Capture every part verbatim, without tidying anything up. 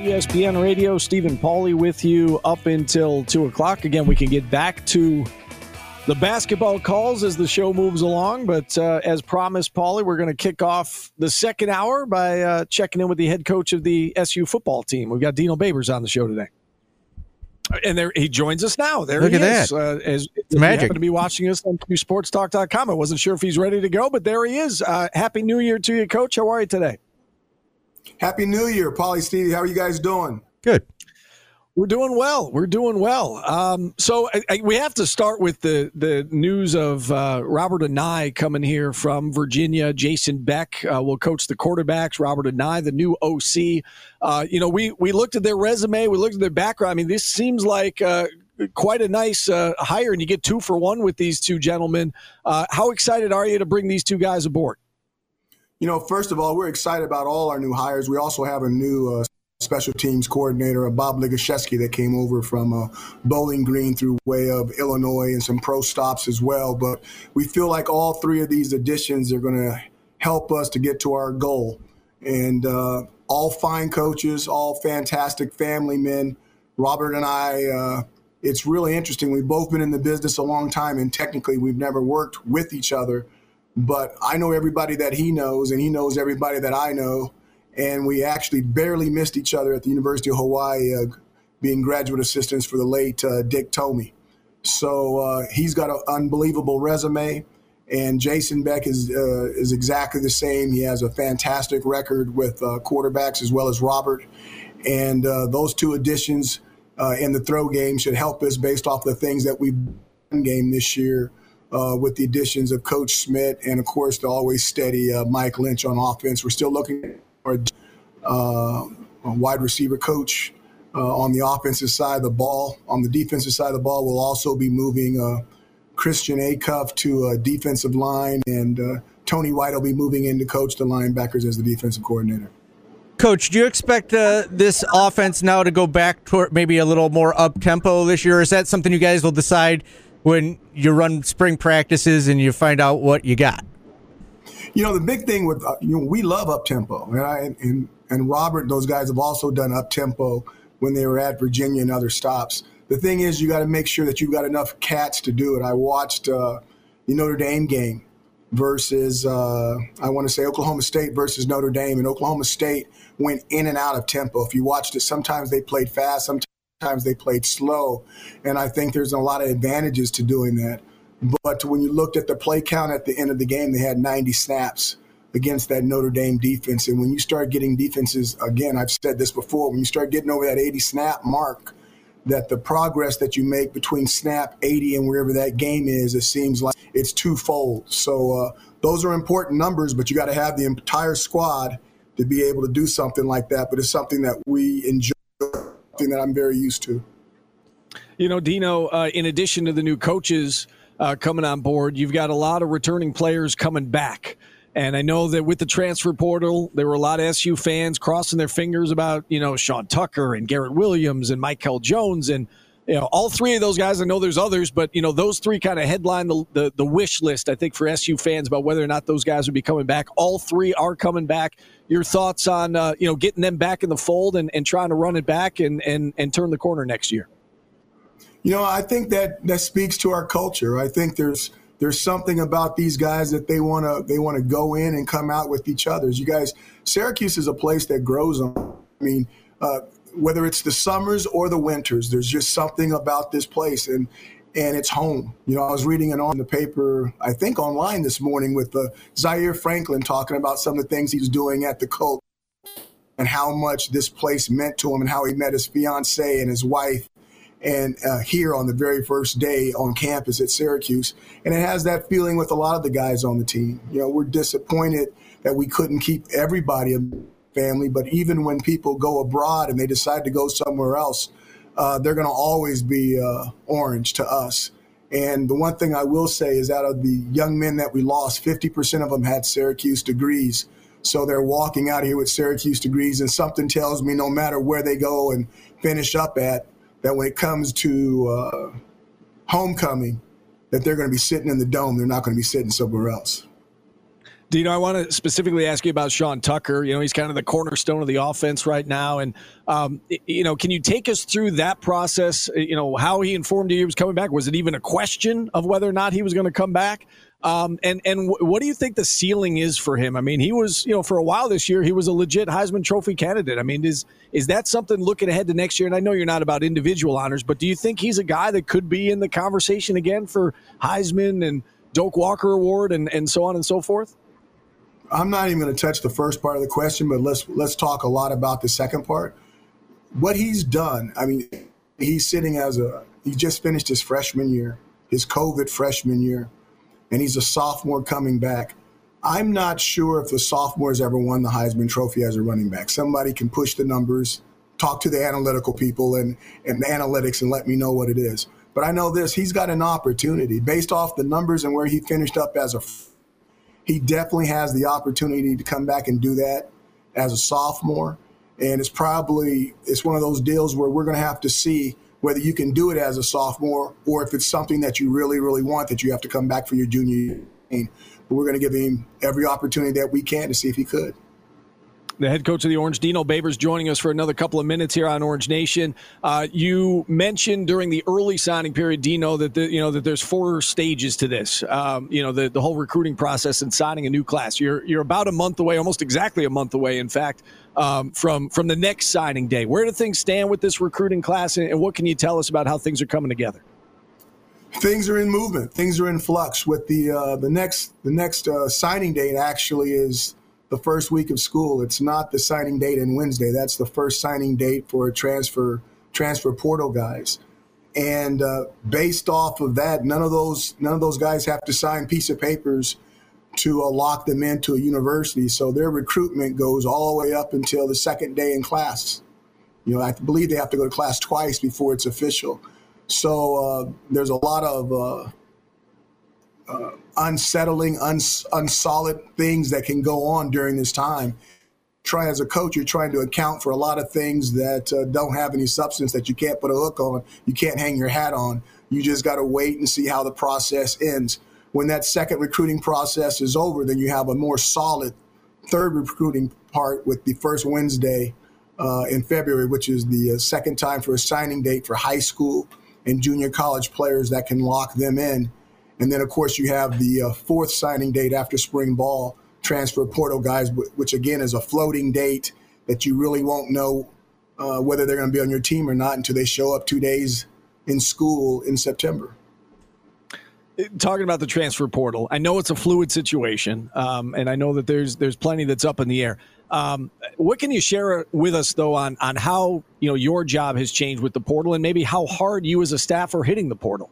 E S P N Radio. Stephen Pauly with you up until two o'clock. Again, we can get back to the basketball calls as the show moves along. But uh, as promised, Pauly, we're going to kick off the second hour by uh, checking in with the head coach of the S U football team. We've got Dino Babers on the show today. And there, he joins us now. There Look he at is. that. Uh, as it's you magic. happen to be watching us on Q Sports Talk dot com. I wasn't sure if he's ready to go, but there he is. Uh, Happy New Year to you, Coach. How are you today? Happy New Year, Pauly, Stevie. How are you guys doing? Good. We're doing well. We're doing well. Um, so I, I, we have to start with the the news of uh, Robert Anae coming here from Virginia. Jason Beck uh, will coach the quarterbacks. Robert Anae, the new O C. Uh, you know, we we looked at their resume. We looked at their background. I mean, this seems like uh, quite a nice uh, hire, and you get two for one with these two gentlemen. Uh, how excited are you to bring these two guys aboard? You know, first of all, we're excited about all our new hires. We also have a new uh, special teams coordinator, Bob Ligashevsky, that came over from uh, Bowling Green through way of Illinois and some pro stops as well. But we feel like all three of these additions are going to help us to get to our goal. And uh, all fine coaches, all fantastic family men. Robert and I, uh, it's really interesting. We've both been in the business a long time, and technically we've never worked with each other. But I know everybody that he knows, and he knows everybody that I know. And we actually barely missed each other at the University of Hawaii, uh, being graduate assistants for the late uh, Dick Tomey. So uh, he's got an unbelievable resume, and Jason Beck is uh, is exactly the same. He has a fantastic record with uh, quarterbacks as well as Robert. And uh, those two additions uh, in the throw game should help us based off the things that we've done game this year. Uh, with the additions of Coach Smith and, of course, the always steady uh, Mike Lynch on offense. We're still looking for uh, a wide receiver coach uh, on the offensive side of the ball. On the defensive side of the ball, we'll also be moving uh, Christian Acuff to uh, defensive line, and uh, Tony White will be moving in to coach the linebackers as the defensive coordinator. Coach, do you expect uh, this offense now to go back toward maybe a little more up-tempo this year? Or is that something you guys will decide when you run spring practices and you find out what you got? You know, the big thing with, uh, you know, we love up-tempo. And, I, and, and Robert, those guys have also done up-tempo when they were at Virginia and other stops. The thing is, you got to make sure that you've got enough cats to do it. I watched uh, the Notre Dame game versus, uh, I want to say Oklahoma State versus Notre Dame. And Oklahoma State went in and out of tempo. If you watched it, sometimes they played fast, sometimes Times they played slow, and I think there's a lot of advantages to doing that. But when you looked at the play count at the end of the game, they had ninety snaps against that Notre Dame defense. And when you start getting defenses, again, I've said this before, when you start getting over that eighty snap mark, that the progress that you make between snap eighty and wherever that game is, it seems like it's twofold. So uh, those are important numbers, but you got to have the entire squad to be able to do something like that. But it's something that we enjoy. Thing that I'm very used to. You know, Dino, uh, in addition to the new coaches uh, coming on board, you've got a lot of returning players coming back. And I know that with the transfer portal, there were a lot of S U fans crossing their fingers about, you know, Sean Tucker and Garrett Williams and Michael Jones. And, you know, all three of those guys, I know there's others, but, you know, those three kind of headline the, the, the wish list, I think, for S U fans about whether or not those guys would be coming back. All three are coming back. Your thoughts on, uh, you know, getting them back in the fold and, and trying to run it back and, and, and turn the corner next year? You know, I think that that speaks to our culture. I think there's there's something about these guys that they want to they want to go in and come out with each other. You guys, Syracuse is a place that grows on. I mean, uh, whether it's the summers or the winters, there's just something about this place, and and it's home. You know, I was reading it on the paper, I think online this morning, with uh, Zaire Franklin talking about some of the things he was doing at the Colt and how much this place meant to him and how he met his fiance and his wife and uh, here on the very first day on campus at Syracuse. And it has that feeling with a lot of the guys on the team. You know, we're disappointed that we couldn't keep everybody a family, but even when people go abroad and they decide to go somewhere else, Uh, they're going to always be uh, orange to us. And the one thing I will say is out of the young men that we lost, fifty percent of them had Syracuse degrees. So they're walking out here with Syracuse degrees, and something tells me no matter where they go and finish up at, that when it comes to uh, homecoming, that they're going to be sitting in the dome. They're not going to be sitting somewhere else. Dino, I want to specifically ask you about Sean Tucker. You know, he's kind of the cornerstone of the offense right now. And, um, you know, can you take us through that process? You know, how he informed you he was coming back? Was it even a question of whether or not he was going to come back? Um, and and w- what do you think the ceiling is for him? I mean, he was, you know, for a while this year, he was a legit Heisman Trophy candidate. I mean, is is that something looking ahead to next year? And I know you're not about individual honors, but do you think he's a guy that could be in the conversation again for Heisman and Doak Walker Award and, and so on and so forth? I'm not even going to touch the first part of the question, but let's let's talk a lot about the second part. What he's done, I mean, he's sitting as a, he just finished his freshman year, his COVID freshman year, and he's a sophomore coming back. I'm not sure if the sophomores ever won the Heisman Trophy as a running back. Somebody can push the numbers, talk to the analytical people and, and the analytics and let me know what it is. But I know this, he's got an opportunity based off the numbers and where he finished up as a He definitely has the opportunity to come back and do that as a sophomore. And it's probably, it's one of those deals where we're going to have to see whether you can do it as a sophomore or if it's something that you really, really want that you have to come back for your junior year. But we're going to give him every opportunity that we can to see if he could. The head coach of the Orange, Dino Babers, joining us for another couple of minutes here on Orange Nation. Uh, you mentioned during the early signing period, Dino, that the, you know that there's four stages to this. Um, you know the the whole recruiting process and signing a new class. You're you're about a month away, almost exactly a month away, in fact, um, from from the next signing day. Where do things stand with this recruiting class, and, and what can you tell us about how things are coming together? Things are in movement. Things are in flux. With the uh, the next the next uh, signing date actually is the first week of school. It's not the signing date in Wednesday. That's the first signing date for transfer transfer portal guys. And uh, based off of that, none of those none of those guys have to sign piece of papers to uh, lock them into a university. So their recruitment goes all the way up until the second day in class. You know, I believe they have to go to class twice before it's official. So uh, there's a lot of uh, Uh, unsettling, uns- unsolid things that can go on during this time. Try as a coach, you're trying to account for a lot of things that uh, don't have any substance that you can't put a hook on, you can't hang your hat on. You just got to wait and see how the process ends. When that second recruiting process is over, then you have a more solid third recruiting part with the first Wednesday uh, in February, which is the uh, second time for a signing date for high school and junior college players that can lock them in. And then, of course, you have the uh, fourth signing date after spring ball, transfer portal guys, which, again, is a floating date that you really won't know uh, whether they're going to be on your team or not until they show up two days in school in September. Talking about the transfer portal, I know it's a fluid situation, um, and I know that there's there's plenty that's up in the air. Um, what can you share with us, though, on on how you know your job has changed with the portal and maybe how hard you as a staff are hitting the portal?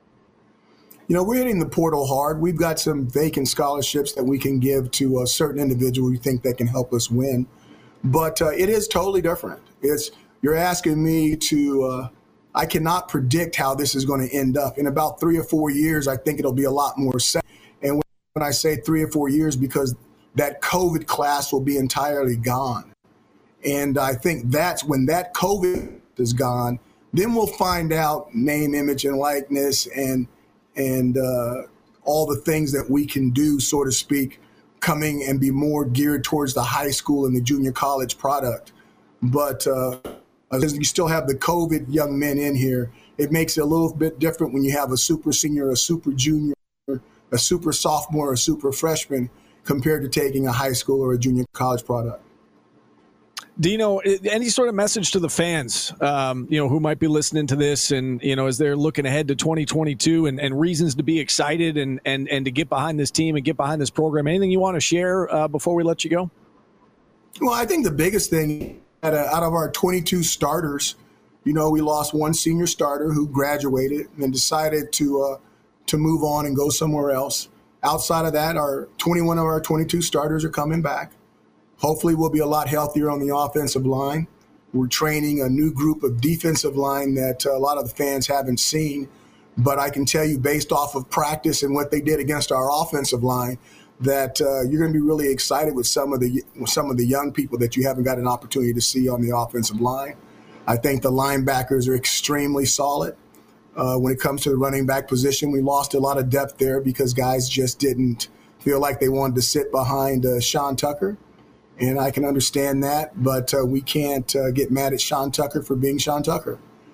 You know, we're hitting the portal hard. We've got some vacant scholarships that we can give to a certain individual we think that can help us win. But uh, it is totally different. It's you're asking me to uh, – I cannot predict how this is going to end up. In about three or four years, I think it'll be a lot more set. And when I say three or four years, because that COVID class will be entirely gone. And I think that's when that COVID is gone, then we'll find out name, image, and likeness and – and uh, all the things that we can do, so to speak, coming and be more geared towards the high school and the junior college product. But uh, as you still have the COVID young men in here, it makes it a little bit different when you have a super senior, a super junior, a super sophomore, a super freshman, compared to taking a high school or a junior college product. Dino, any sort of message to the fans, um, you know, who might be listening to this and, you know, as they're looking ahead to twenty twenty-two and, and reasons to be excited and, and, and to get behind this team and get behind this program? Anything you want to share uh, before we let you go? Well, I think the biggest thing out of, out of our twenty-two starters, you know, we lost one senior starter who graduated and decided to uh, to move on and go somewhere else. Outside of that, our twenty-one of our twenty-two starters are coming back. Hopefully we'll be a lot healthier on the offensive line. We're training a new group of defensive line that uh, a lot of the fans haven't seen. But I can tell you based off of practice and what they did against our offensive line that uh, you're going to be really excited with some of the with some of the young people that you haven't got an opportunity to see on the offensive line. I think the linebackers are extremely solid. Uh, when it comes to the running back position, we lost a lot of depth there because guys just didn't feel like they wanted to sit behind uh, Sean Tucker. And I can understand that, but uh, we can't uh, get mad at Sean Tucker for being Sean Tucker.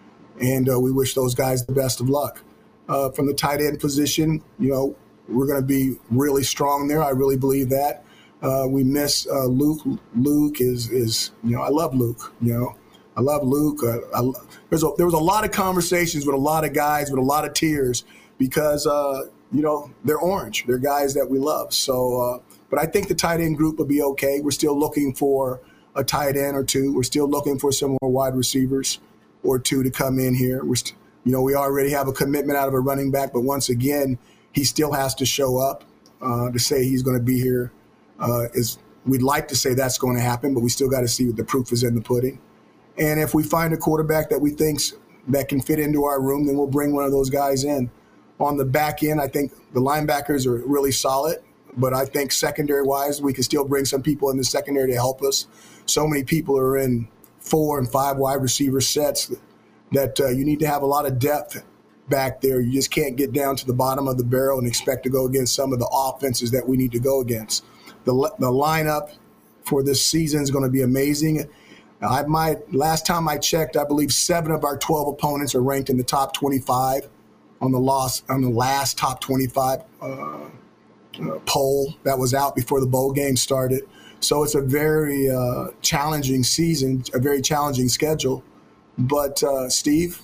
And uh, we wish those guys the best of luck. Uh, from the tight end position, you know, we're going to be really strong there. I really believe that. Uh, we miss uh, Luke. Luke is, is, you know, I love Luke, you know. I love Luke. Uh, I, there's a, there was a lot of conversations with a lot of guys with a lot of tears because, uh, you know, they're orange. They're guys that we love. So, uh, but I think the tight end group will be okay. We're still looking for a tight end or two. We're still looking for some more wide receivers or two to come in here. We're st- you know, we already have a commitment out of a running back, but once again, he still has to show up uh, to say he's going to be here. Uh, is we'd like to say that's going to happen, but we still got to see what the proof is in the pudding. And if we find a quarterback that we think's that can fit into our room, then we'll bring one of those guys in. On the back end, I think the linebackers are really solid. But I think secondary-wise, we can still bring some people in the secondary to help us. So many people are in four and five wide receiver sets that uh, you need to have a lot of depth back there. You just can't get down to the bottom of the barrel and expect to go against some of the offenses that we need to go against. The the lineup for this season is going to be amazing. I might last time I checked, I believe seven of our twelve opponents are ranked in the top twenty-five on the loss on the last top twenty-five. Uh, Uh, poll that was out before the bowl game started. So it's a very uh, challenging season, a very challenging schedule. But uh, Steve,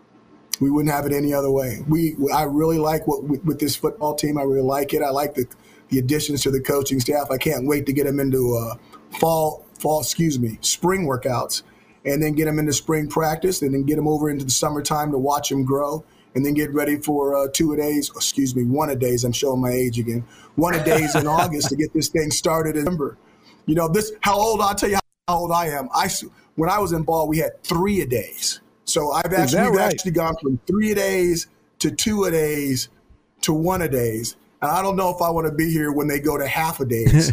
we wouldn't have it any other way. We, I really like what with, with this football team. I really like it. I like the the additions to the coaching staff. I can't wait to get them into uh, fall, fall, excuse me, spring workouts, and then get them into spring practice, and then get them over into the summertime to watch them grow. And then get ready for uh, two a days, excuse me, one a days. I'm showing my age again. One a days in August to get this thing started in December. You know, this, how old, I'll tell you how old I am. I, when I was in ball, we had three a days. So I've actually, we've right? actually gone from three a days to two a days to one a days. And I don't know if I want to be here when they go to half a days.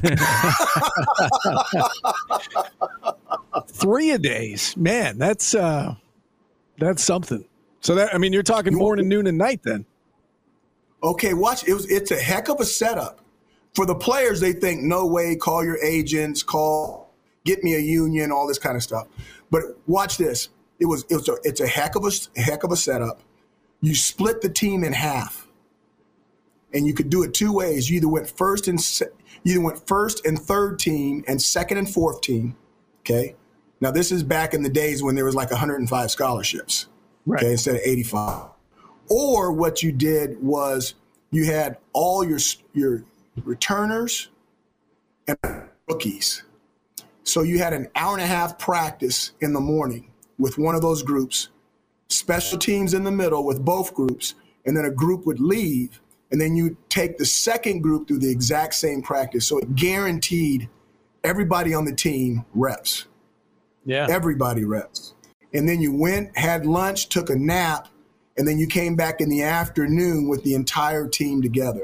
Three a days. Man, that's uh, that's something. So that, I mean, you're talking morning, noon, and night then. Okay, watch. It was, it's a heck of a setup. For the players, they think, no way, call your agents, call, get me a union, all this kind of stuff. But watch this. It was, it was a, it's a heck of a, a heck of a setup. You split the team in half. And you could do it two ways. You either went first and you either went first and third team and second and fourth team. Okay. Now this is back in the days when there was like one hundred five scholarships. Right. Okay, instead of eighty-five. Or what you did was you had all your your returners and rookies. So you had an hour and a half practice in the morning with one of those groups, special teams in the middle with both groups, and then a group would leave, and then you take the second group through the exact same practice. So it guaranteed everybody on the team reps. Yeah. Everybody reps. And then you went, had lunch, took a nap, and then you came back in the afternoon with the entire team together.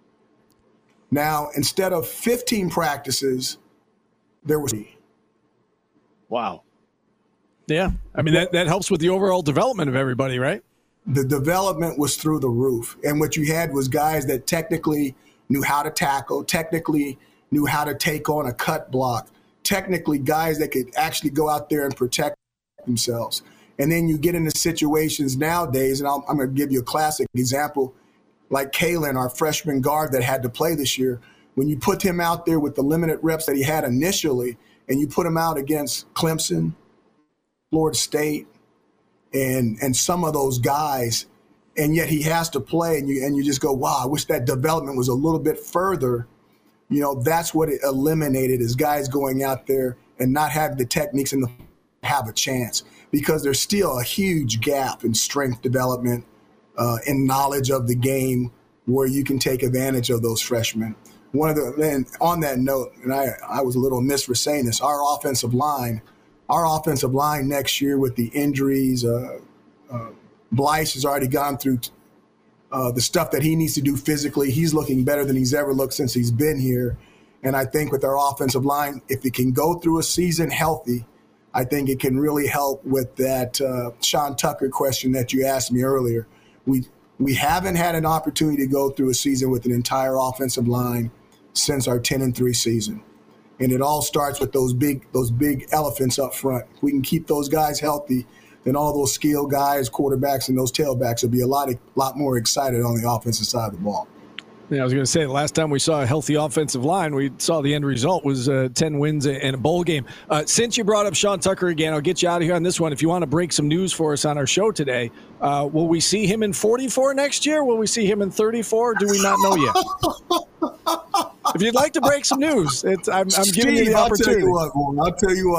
Now, instead of fifteen practices, there was three. Wow. Yeah. I mean, that, that helps with the overall development of everybody, right? The development was through the roof. And what you had was guys that technically knew how to tackle, technically knew how to take on a cut block, technically guys that could actually go out there and protect themselves. And then you get into situations nowadays, and I'll, I'm going to give you a classic example, like Kalen, our freshman guard that had to play this year. When you put him out there with the limited reps that he had initially, and you put him out against Clemson, Florida State, and and some of those guys, and yet he has to play, and you and you just go, wow, I wish that development was a little bit further. You know, that's what it eliminated, is guys going out there and not having the techniques and the have a chance, because there's still a huge gap in strength development, uh, in knowledge of the game, where you can take advantage of those freshmen. One of the, and on that note, and I, I was a little amiss for saying this, our offensive line, our offensive line next year with the injuries, uh, uh, Blyce has already gone through uh, the stuff that he needs to do physically. He's looking better than he's ever looked since he's been here. And I think with our offensive line, if it can go through a season healthy, I think it can really help with that uh, Sean Tucker question that you asked me earlier. We we haven't had an opportunity to go through a season with an entire offensive line since our ten and three season. And it all starts with those big those big elephants up front. If we can keep those guys healthy, then all those skilled guys, quarterbacks, and those tailbacks will be a lot, a lot more excited on the offensive side of the ball. Yeah, I was going to say, the last time we saw a healthy offensive line, we saw the end result was uh, ten wins and a bowl game. Uh, since you brought up Sean Tucker again, I'll get you out of here on this one. If you want to break some news for us on our show today, uh, will we see him in forty-four next year? Will we see him in thirty-four? Do we not know yet? If you'd like to break some news, it's, I'm, I'm Steve, giving you the opportunity. I'll tell you what, I'll tell you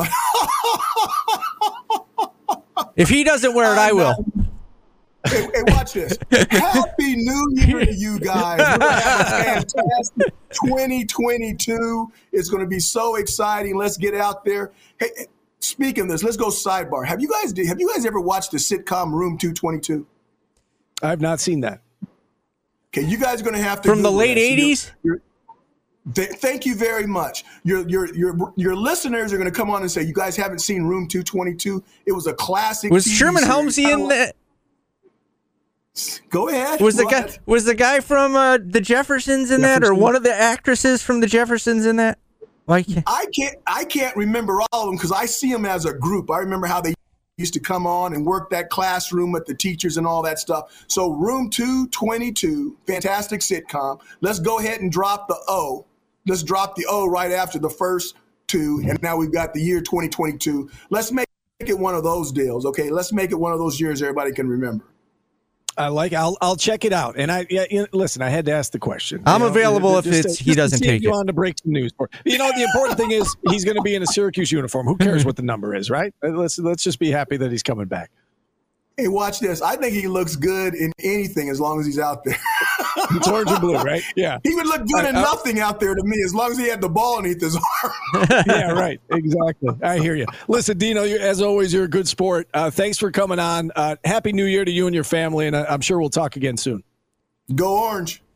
what. If he doesn't wear it, I will. Hey, hey, watch this. Happy New Year to you guys. We're going to have a fantastic twenty twenty-two. It's going to be so exciting. Let's get out there. Hey, speaking of this, let's go sidebar. Have you guys have you guys ever watched the sitcom Room two twenty-two? I have not seen that. Okay, you guys are going to have to from the Google late this. eighties. You're, you're, th- thank you very much. Your your your your listeners are going to come on and say, you guys haven't seen Room two twenty-two. It was a classic. Was T V Sherman series. Helmsy in that? Go ahead. Was the Go guy ahead. was the guy from uh, the Jeffersons in that, or Jefferson. one of the actresses from the Jeffersons in that? Like, I can't I can't remember all of them because I see them as a group. I remember how they used to come on and work that classroom with the teachers and all that stuff. So Room two twenty-two, fantastic sitcom. Let's go ahead and drop the O. Let's drop the O right after the first two, and now we've got the year twenty twenty-two. Let's make it one of those deals, okay? Let's make it one of those years everybody can remember. I like. I'll I'll check it out. And I yeah, you know, listen. I had to ask the question. I'm You know, available just if to- it's just he to doesn't see take if you it. on to break some news. For, you know, the important thing is he's going to be in a Syracuse uniform. Who cares what the number is, right? Let's let's just be happy that he's coming back. Hey, watch this. I think he looks good in anything as long as he's out there. It's orange and blue, right? Yeah. He would look good I- in I- nothing out there to me as long as he had the ball underneath his arm. Yeah, right. Exactly. I hear you. Listen, Dino, you, as always, you're a good sport. Uh, thanks for coming on. Uh, Happy New Year to you and your family, and I, I'm sure we'll talk again soon. Go Orange.